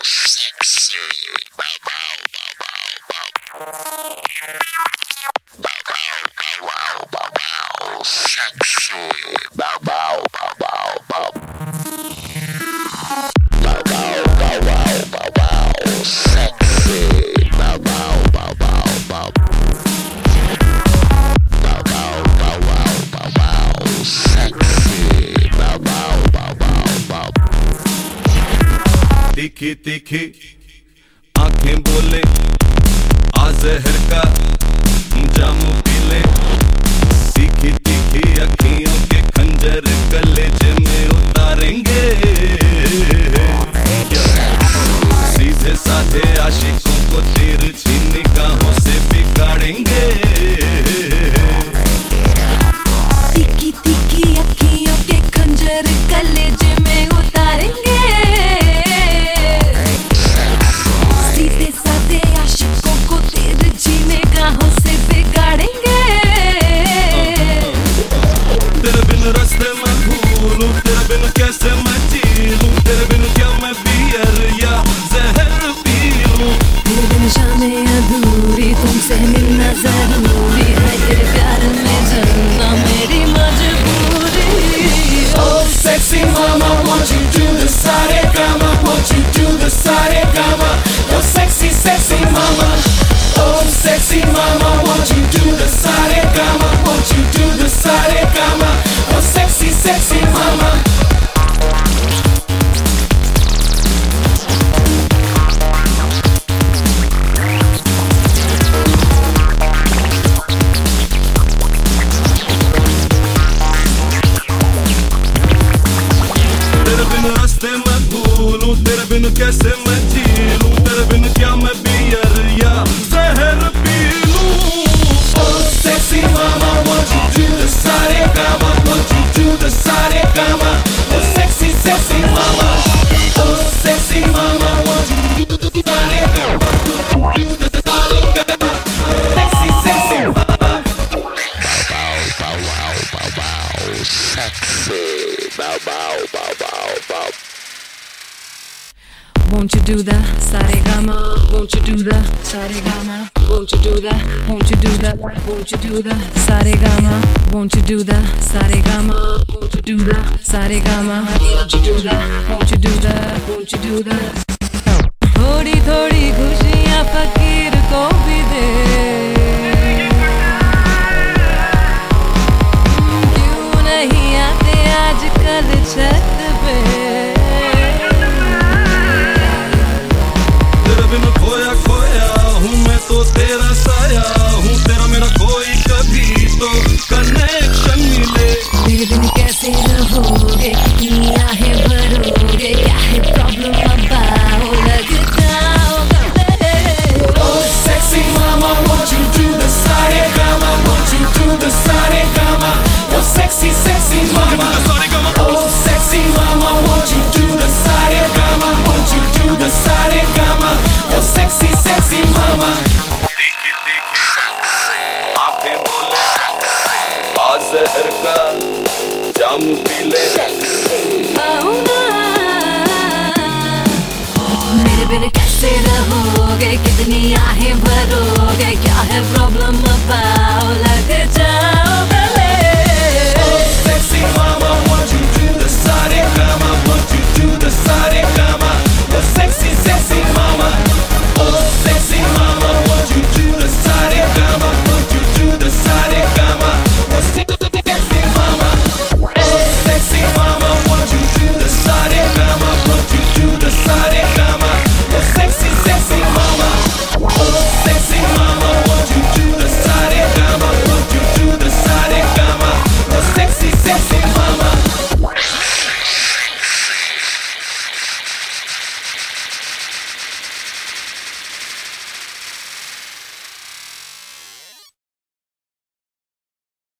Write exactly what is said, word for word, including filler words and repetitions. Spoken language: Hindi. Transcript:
sexy, bow bow bow bow bow, bow bow bow, sexy, bow bow bow bow bow, bow bow bow bow bow, sexy, bow bow bow bow bow, bow bow bow bow bow, sexy, bow bow bow bow bow. तीखी तीखी आंखें बोले आ जहर का जामू पी ले, तीखी तीखी अखियों के खंजर कलेजे में उतारेंगे, सीधे साधे आशिकों को तिरछी निगाहों से बिगाड़ेंगे। तीखी तीखी अखियों के खंजर कलेजे में उतारेंगे, सीधे साधे आशिकों को तिरछी निगाहों से बिगाड़ेंगे। तेरे बिन रास्ते मैं भूलूं, तेरे बिन कैसे मैं जी लूं, तेरे बिन क्या मैं बियर या जहर पी लूं। तेरे बिन शामें अधूरी, तुमसे मिलना जरूरी है, तेरे प्यार में जलना मेरी मजबूरी। Oh sexy mama, won't you do the saregama, won't you do the saregama, oh sexy sexy mama. Oh sexy mama, won't you do the saregama, won't you do the saregama, oh sexy sexy mama. तेरे बिन रास्ते मैं भूलूं, तेरे बिन कैसे मैं जी लूं, तेरे बिन क्या मैं बियर या जहर पी लूं। Oh sexy mama, won't you do the saregama, won't you do the saregama, oh sexy sexy mama. Oh sexy mama, won't you do the saregama, do the saregama, sexy sexy mama. Bow bow bow bow, sexy, bow bow bow bow bow. Won't you do the saregama? Won't you do the saregama? Won't you do the? Won't you do the? Won't you do the saregama? Won't you do the saregama? Won't you do the saregama? Won't you do the? Won't you do the? Won't you do the? थोड़ी थोड़ी खुशियाँ फकीर को भी दे, क्यों नहीं आते आजकल छत पे। तेरे बिन खोया खोया हूँ मैं तो तेरा साया हूँ, तेरा मेरा कोई कभी तो कनेक्शन मिले। मेरे बिन कैसे रहोगे, कितनी आहें भरोगे, क्या है प्रॉब्लम बताओ, लगता होगा मेरे। Oh sexy mama, won't you do the saregama, won't you do the saregama, oh sexy sexy mama. Oh sexy mama, won't you do the saregama, won't you do the saregama, oh sexy sexy mama. तीखी तीखी आंखें बोले आ जहर का जाम पी ले, मेरे बिन कैसे रहोगे, कितनी आहें भरोगे, क्या है प्रॉब्लम बताओ।